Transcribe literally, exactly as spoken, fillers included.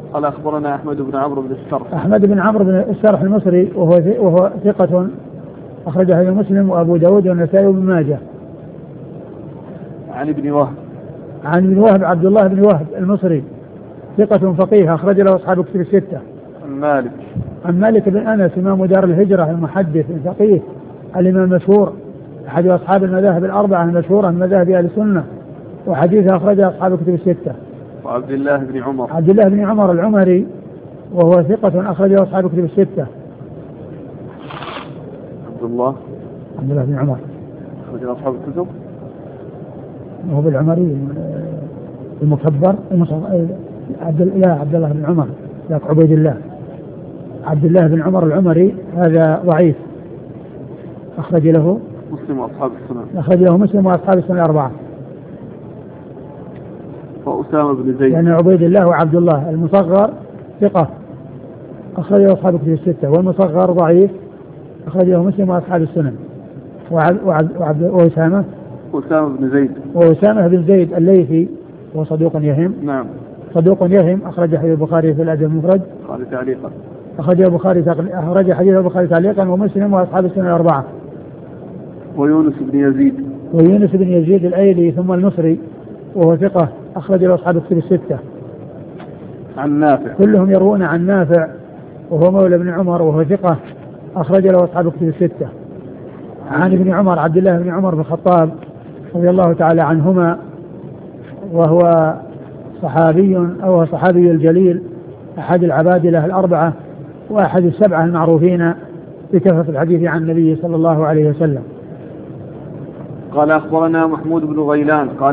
قال أخبرنا أحمد بن عمرو بن السرح. أحمد بن عمرو بن السرح المصري وهو وهو ثقة أخرجه له مسلم وأبو داود والنسائي وابن ماجه. عن ابن وهب. عن ابن وهب عبد الله بن وهب المصري ثقة فقيه أخرج له أصحاب كتب الستة. عن مالك. عن مالك بن أنس إمام دار الهجرة المحدث الفقيه الإمام المشهور أحد أصحاب المذاهب الأربعة المشهورة من مذاهب أهل السنة وحديثه أخرج أصحاب كتب الستة. وعبد الله بن عمر. عبد الله بن عمر العمري وهو ثقة أخرجه أصحاب كتب الستة. عبد الله. عبد الله بن عمر أخرج أصحاب الكتب. وهو بالعمري المكبر عبد لا عبد الله بن عمر ذاك عبيد الله. عبد الله بن عمر العمري هذا ضعيف أخرج له مسلم وأصحاب السنن. أخرج له مسلم وأصحاب السنن الأربعة. وأسامة بن زيد. يعني عبيد الله وعبد الله المصغر ثقة أخرج له أصحاب كتب الستة والمصغر ضعيف أخرج له مسلم وأصحاب السنن. وعبد وأسامة أسامة بن زيد. وأسامة بن زيد الليثي هو صدوق يهم. نعم. صدوق يهم أخرج حديث البخاري في الأدب المفرد. قال تعليقا. أخرج البخاري أخرج حديث البخاري تعليقا ومسلم وأصحاب السنن الأربعة. ويونس بن يزيد. ويونس بن يزيد الأيلي ثم المصري وهو ثقة أخرج له أصحاب الكتب الستة. عن نافع. كلهم يروون عن نافع وهو مولى ابن عمر وهو ثقة أخرج له أصحاب الكتب الستة. عن ابن عمر عبد الله بن عمر بن الخطاب رضي الله تعالى عنهما وهو صحابي أو صحابي الجليل أحد العبادلة الأربعة وأحد السبعة المعروفين بكثرة الحديث عن النبي صلى الله عليه وسلم. قال أخبرنا محمود بن غيلان قال